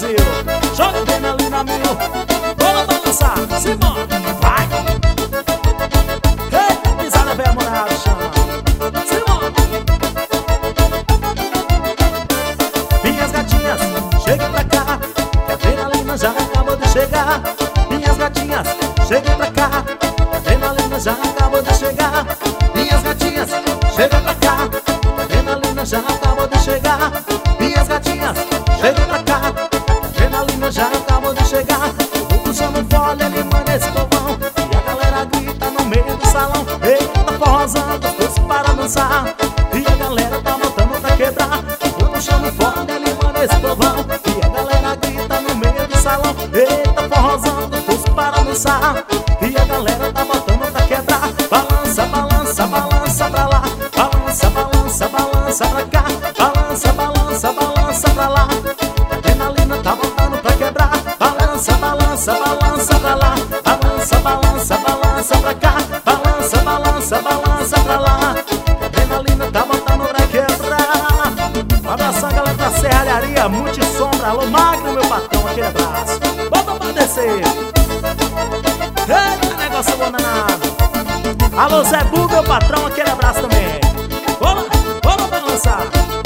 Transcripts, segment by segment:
mil. Joga adrenalina mil. Bora balançar, simbora, vai. Eita, pisada bem amorada, chama. Simbora. Minhas gatinhas, cheguem pra cá, que a adrenalina já acabou de chegar. Minhas gatinhas, cheguem pra cá, a adrenalina já acabou de chegar. Minhas gatinhas, cheguem pra cá, a adrenalina já acabou de chegar. Minhas gatinhas, cheguem pra cá, a adrenalina já acabou de chegar. Eu vou puxando folha, animando esse povão, e a galera grita no meio do salão. Eita, forrozão, gostoso para dançar, e a galera tá botando pra quebrar. Eu vou puxando folha, animando esse povão, e a galera grita no meio do salão. Eita, forrozão, gostoso para dançar, e a galera tá botando pra quebrar. Balança, balança, balança pra lá, balança, balança, balança pra cá, balança, balança, balança pra lá. A adrenalina tá botando pra quebrar. Balança, balança, balança pra lá, balança, balança, balança pra cá, balança, balança, balança pra lá. A adrenalina tá botando pra quebrar. Um abraço a galera da Serralharia, Multissombra, alô Magno, meu patrão, aquele abraço. Bota pra descer. Eita, negócio bom danado. Alô Zé Bu, meu patrão, aquele abraço também. Bora, bora balançar.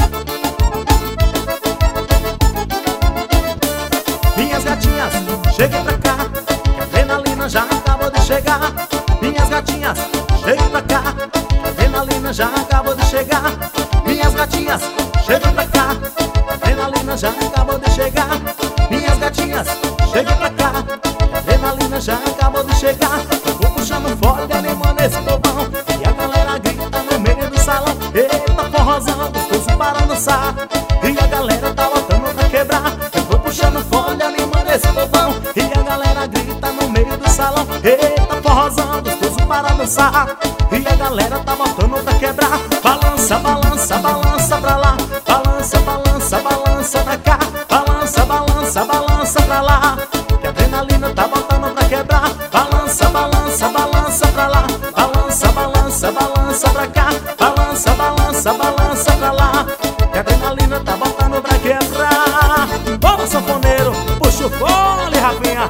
Minhas gatinhas, cheguem pra cá, que a adrenalina já acabou de chegar. Minhas gatinhas, cheguem pra cá, que a adrenalina já acabou de chegar. Minhas gatinhas, cheguem pra cá, a adrenalina já acabou de chegar. Minhas gatinhas, cheguem pra cá, que a adrenalina já acabou de chegar. Eu vou puxando folha, animando esse povão, e a galera grita no meio do salão. Eita, forrozão, gostoso para dançar, e a galera tá botando pra quebrar. Eu vou puxando folha, animando esse povão, e a galera grita no meio do salão. Eita, forrozão, gostoso para dançar, e a galera tá botando pra quebrar. Balança, balança, balança pra lá, balança, balança, balança pra cá, balança, balança, balança pra lá. Que a adrenalina tá botando pra quebrar. Balança, balança, balança pra lá, balança, balança, balança pra cá, balança, balança, balança pra lá. Que a adrenalina tá botando pra quebrar. Vamos, sanfoneiro, puxa o fole, Rafinha.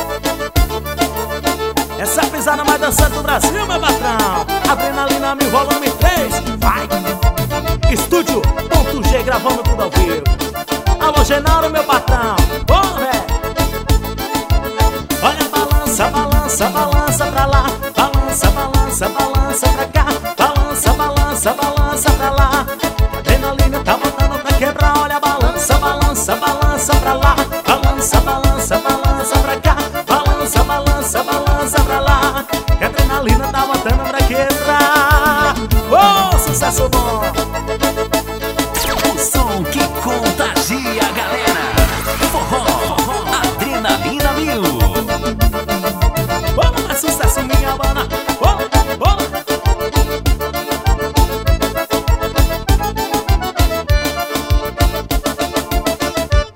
Essa é a pisada mais dançante do Brasil, meu patrão. Adrenalina mil, volume 3, vai. Estúdio.g, gravando tudo ao vivo. Alô, Genaro, meu patrão. Bom, velho. Olha, balança, balança, balança pra lá, balança, balança, balança pra cá, balança, balança, balança pra lá. A adrenalina tá botando pra quebrar. Olha, balança, balança, balança pra lá, balança, balança, balança pra cá, balança, balança, balança pra lá. Que a adrenalina tá botando pra quebrar. Oh, sucesso bom. O som que contagia.